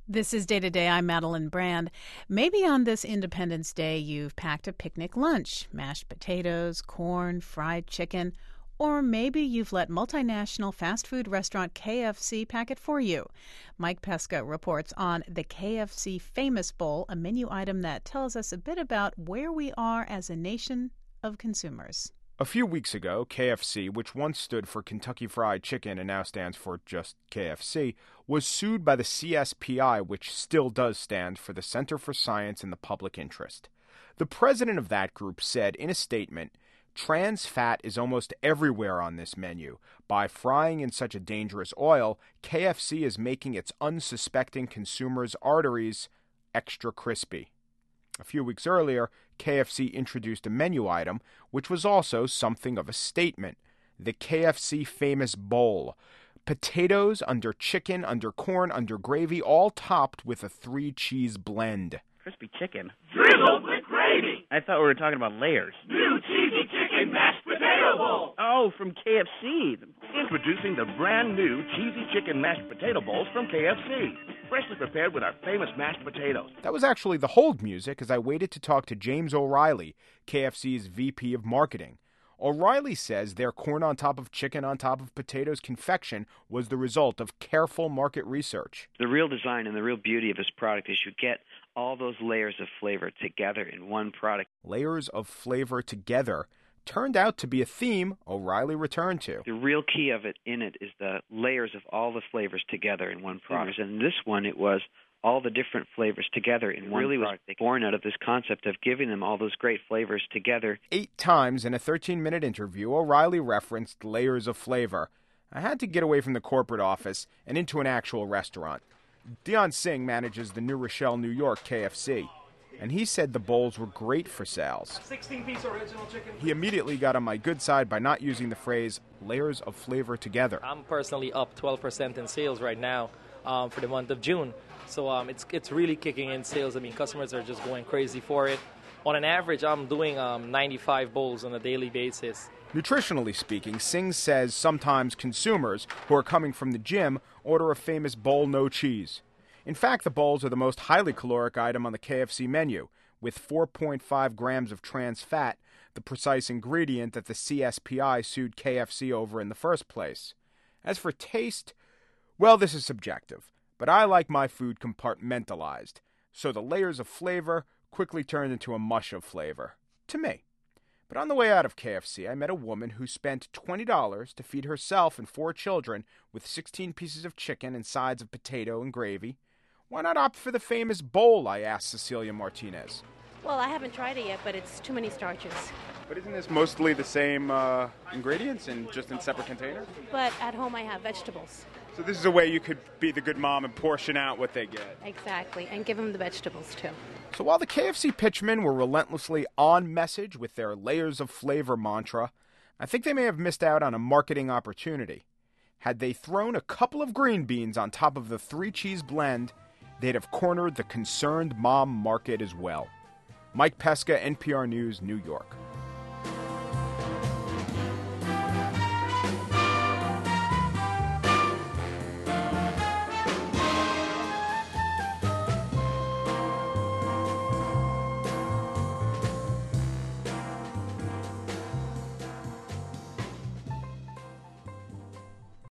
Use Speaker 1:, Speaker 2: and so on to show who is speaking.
Speaker 1: This is Day to Day. I'm Madeline Brand. Maybe on this Independence Day, you've packed a picnic lunch, mashed potatoes, corn, fried chicken, or maybe you've let multinational fast food restaurant KFC pack it for you. Mike Pesca reports on the KFC Famous Bowl, a menu item that tells us a bit about where we are as a nation of consumers.
Speaker 2: A few weeks ago, KFC, which once stood for Kentucky Fried Chicken and now stands for just KFC, was sued by the CSPI, which still does stand for the Center for Science in the Public Interest. The president of that group said in a statement, "Trans fat is almost everywhere on this menu. By frying in such a dangerous oil, KFC is making its unsuspecting consumers' arteries extra crispy." A few weeks earlier, KFC introduced a menu item, which was also something of a statement. The KFC Famous Bowl. Potatoes under chicken, under corn, under gravy, all topped with a 3-cheese blend.
Speaker 3: Crispy chicken?
Speaker 4: Drizzled with gravy!
Speaker 3: I thought we were talking about layers.
Speaker 4: New cheesy chicken mashed potato bowl!
Speaker 3: Oh, from KFC.
Speaker 5: Introducing the brand new cheesy chicken mashed potato bowls from KFC. Freshly prepared with our famous mashed potatoes.
Speaker 2: That was actually the hold music as I waited to talk to James O'Reilly, KFC's VP of Marketing. O'Reilly says their corn on top of chicken on top of potatoes confection was the result of careful market research.
Speaker 6: The real design and the real beauty of this product is you get all those layers of flavor together in one product.
Speaker 2: Layers of flavor together turned out to be a theme O'Reilly returned to.
Speaker 6: The real key of it in it is the layers of all the flavors together in one product. And this one, it was all the different flavors together in one product. Was born out of this concept of giving them all those great flavors together.
Speaker 2: 8 times in a 13-minute interview, O'Reilly referenced layers of flavor. I had to get away from the corporate office and into an actual restaurant. Dion Singh manages the New Rochelle, New York KFC. And he said the bowls were great for sales.
Speaker 7: 16-piece original chicken.
Speaker 2: He immediately got on my good side by not using the phrase layers of flavor together.
Speaker 7: I'm personally up 12% in sales right now for the month of June. So it's really kicking in sales. I mean, customers are just going crazy for it. On an average, I'm doing 95 bowls on a daily basis.
Speaker 2: Nutritionally speaking, Singh says sometimes consumers who are coming from the gym order a famous bowl no cheese. In fact, the bowls are the most highly caloric item on the KFC menu, with 4.5 grams of trans fat, the precise ingredient that the CSPI sued KFC over in the first place. As for taste, well, this is subjective, but I like my food compartmentalized, so the layers of flavor quickly turned into a mush of flavor. To me. But on the way out of KFC, I met a woman who spent $20 to feed herself and 4 children with 16 pieces of chicken and sides of potato and gravy. Why not opt for the famous bowl, I asked Cecilia Martinez.
Speaker 8: Well, I haven't tried it yet, but it's too many starches.
Speaker 2: But isn't this mostly the same ingredients and just in separate containers?
Speaker 8: But at home I have vegetables.
Speaker 2: So this is a way you could be the good mom and portion out what they get.
Speaker 8: Exactly, and give them the vegetables too.
Speaker 2: So while the KFC pitchmen were relentlessly on message with their layers of flavor mantra, I think they may have missed out on a marketing opportunity. Had they thrown a couple of green beans on top of the 3-cheese blend, they'd have cornered the concerned mom market as well. Mike Pesca, NPR News, New York.